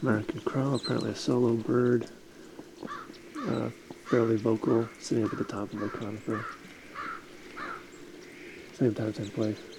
American crow, apparently a solo bird, fairly vocal, sitting up at the top of a conifer. Same time, same place.